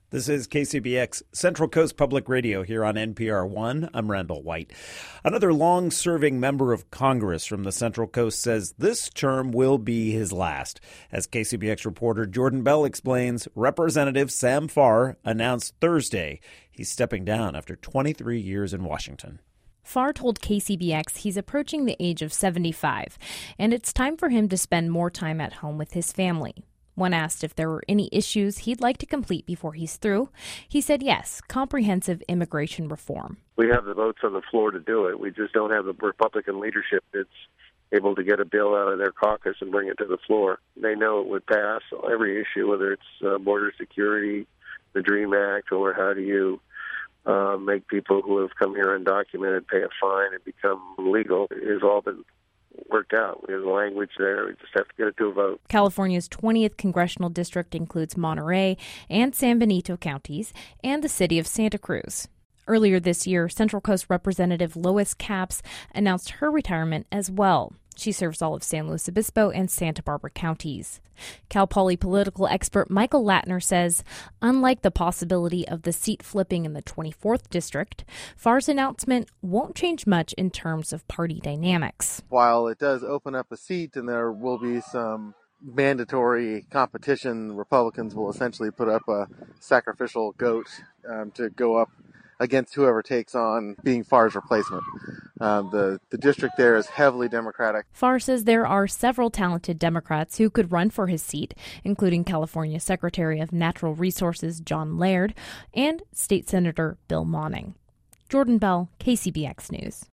This is KCBX Central Coast Public Radio here on NPR One. I'm Randall White. Another long-serving member of Congress from the Central Coast says this term will be his last. As KCBX reporter Jordan Bell explains, Representative Sam Farr announced Thursday he's stepping down after 23 years in Washington. Farr told KCBX he's approaching the age of 75, and it's time for him to spend more time at home with his family. When asked if there were any issues he'd like to complete before he's through, he said yes, comprehensive immigration reform. We have the votes on the floor to do it. We just don't have the Republican leadership that's able to get a bill out of their caucus and bring it to the floor. They know it would pass every issue, whether it's border security, the DREAM Act, or how do you make people who have come here undocumented pay a fine and become legal. It has all been worked out. There's language there. We just have to get it to a vote. California's 20th congressional district includes Monterey and San Benito counties and the city of Santa Cruz. Earlier this year, Central Coast Representative Lois Capps announced her retirement as well. She serves all of San Luis Obispo and Santa Barbara counties. Cal Poly political expert Michael Latner says, unlike the possibility of the seat flipping in the 24th district, Farr's announcement won't change much in terms of party dynamics. While it does open up a seat and there will be some mandatory competition, Republicans will essentially put up a sacrificial goat to go up against whoever takes on being Farr's replacement. The district there is heavily Democratic. Farr says there are several talented Democrats who could run for his seat, including California Secretary of Natural Resources John Laird and State Senator Bill Monning. Jordan Bell, KCBX News.